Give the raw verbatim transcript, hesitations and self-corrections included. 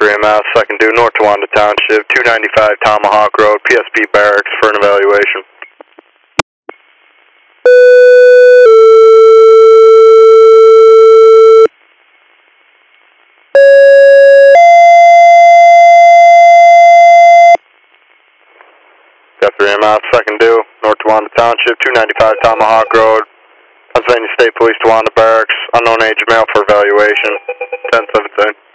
three M S, second due, North Towanda Township, two ninety-five Tomahawk Road, P S B Barracks for an evaluation. three M S, second due, North Towanda Township, two ninety-five Tomahawk Road, Pennsylvania State Police, Towanda Barracks, unknown age male for evaluation, ten seventeen.